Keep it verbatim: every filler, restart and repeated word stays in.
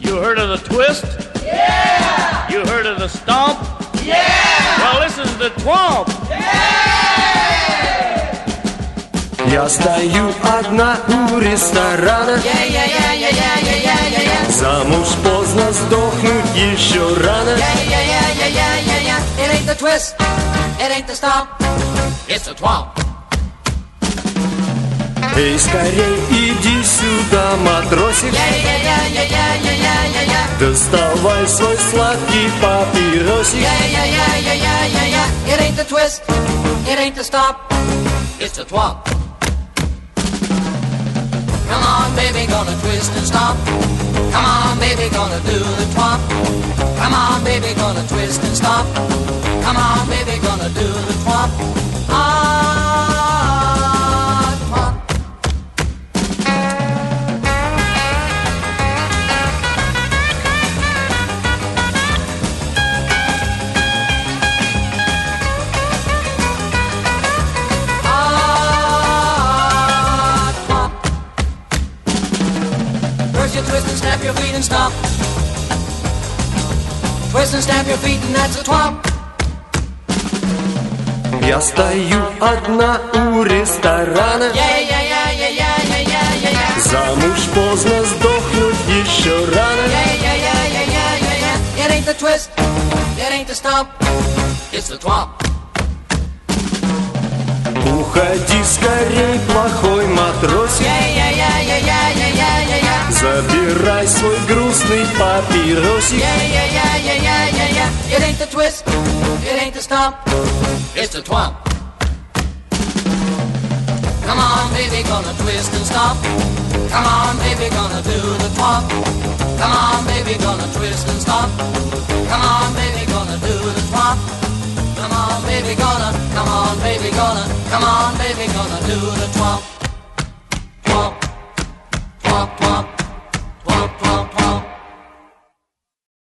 You heard of the twist? Yeah! You heard of the stomp? Yeah! Well, this is the twomp. Я стою одна у ресторана. Yeah, yeah, yeah, yeah, yeah, yeah, yeah, yeah, yeah. Замуж поздно, сдохнуть еще рано. Yeah, yeah, yeah, yeah, yeah, yeah, yeah. It ain't the twist, it ain't the stomp, it's the twomp. Эй, скорей иди сюда, матросик. Yeah, yeah, yeah, yeah, yeah, yeah, yeah, yeah, yeah. Доставай свой сладкий папиросик. Yeah, yeah, yeah, yeah, yeah, yeah, yeah. It ain't the twist, it ain't the stomp, it's the twomp. Come on, baby, gonna twist and stomp. Come on, baby, gonna do the twomp. Come on, baby, gonna twist and stomp. Come on, baby, gonna do the twomp. Ah, twomp. Ah, twomp. First you twist and snap your feet and stomp. Twist and stamp your feet and that's a twomp. Я стою одна у ресторана. Yeah, yeah, yeah, yeah, yeah, yeah, yeah, yeah, yeah. Замуж поздно, сдохнуть еще рано. Yeah, yeah, yeah, yeah, yeah, yeah, yeah. It ain't the twist, it ain't the stomp, it's the twomp. Уходи скорей, плохой матросик. Yeah, yeah, yeah, yeah, yeah, yeah, yeah, yeah, yeah. Забирай свой грустный папиросик. Yeah, yeah, yeah, yeah, yeah, yeah, yeah. It ain't the twist, it ain't the stomp, it's the twomp. Come on, baby, gonna twist and stomp. Come on, baby, gonna do the twomp. Come on, baby, gonna twist and stomp. Come on, baby, gonna do the twomp. Come on, baby, gonna, come on, baby, gonna, come on, baby, gonna do the twomp. Twomp, twomp.